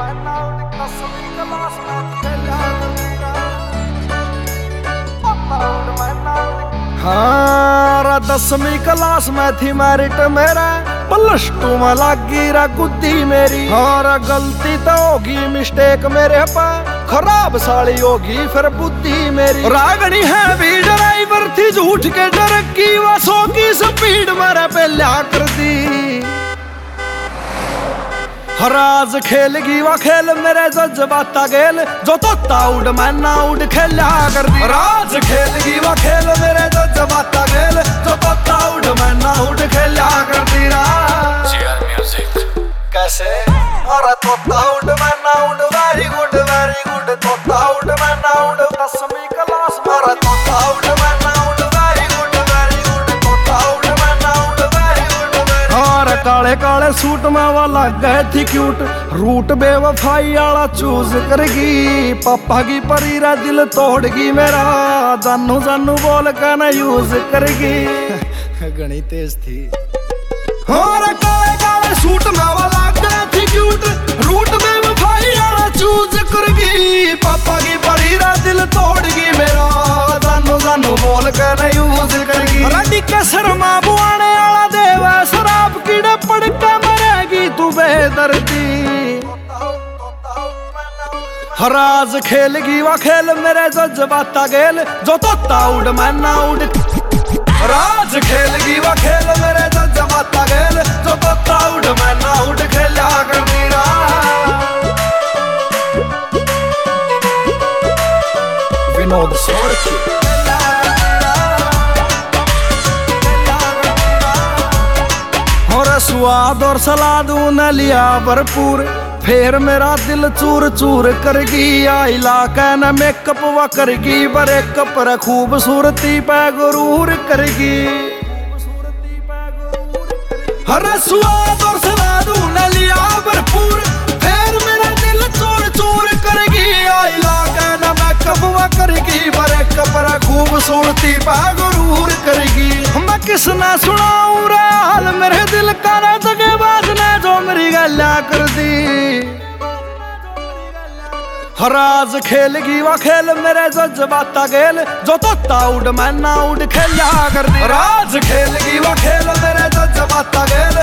हाँ 10वीं क्लास में थी मेरिट मेरा, प्लस 2 में लगी रा गुद्दी मेरी। और गलती तो होगी मिस्टेक मेरे पा, खराब साली होगी फिर बुद्धि मेरी। रागनी है भी ड्राइवर थी झूठ के डर की, वो 100 की स्पीड मेरे पे ल्या कर दी। राज खेलगी वा खेल मेरे जज्बाता गेल, जो तोता उड़ मैं ना उड़ खेला कर दी। राज खेलगी वा खेल मेरे जज्बाता गेल, जो तोता उड़ मैं ना उड़ खेला कर दी। कैसे अरे तोता उड़ मैं ना उड़, वेरी गुड तोता उड़ मैं ना उड़। 10वीं क्लास में तोता उड़ मैं ना उड़, वेरी गुड तोता उड़ मैं ना उड़, वेरी गुड। और काले काले सूट में वो लग गए थी क्यूट, रूट बेवफाई वाला चूज करगी। पापा की परी रा दिल तोड़गी मेरा, जानू जानू बोल कर ना यूज करगी। घनी तेज थी। और काले काले सूट में वो लग गए थी क्यूट, रूट बेवफाई वाला चूज करगी। पापा की परी रा दिल तोड़गी मेरा, जानू जानू बोल कर ना यूज करगी। रडी के शर्मा बुआने वाला देवा शराब कीड़े पड़ के मरेगी तू बेदर्दी। राज खेलगी वा खेल मेरे जज्बाता गेल, जो तोता उड़ मैं ना उड़। राज खेलगी वा खेल मेरे जज्बाता गेल, जो तोता उड़ मैं ना उड़ खेला कर मीरा। विनोद सोरकी और स्वाद और सलाद न लिया भरपूर, फिर मेरा दिल चूर चूर करगी। आई इलाका न मेकअप व करगी, ब्रेकअप पर खूबसूरती पे गुरूर करगी। हर स्वाद और सलाद न लिया भरपूर, फिर मेरा दिल चूर चूर करगी। आई इलाका न मेकअप व करगी, ब्रेकअप पर खूबसूरती पे गुरूर करगी। मैं किसना सुनाऊं रे हाल मेरे दिल का, ना दगे बाज ने जो मेरी गल्ला कर दी। राज खेलगी वा खेल मेरे जज्बाता गेल, जो तोता उड़ मैं ना उड़ खेला कर दी। राज खेलगी वा खेल मेरे जज्बाता गेल,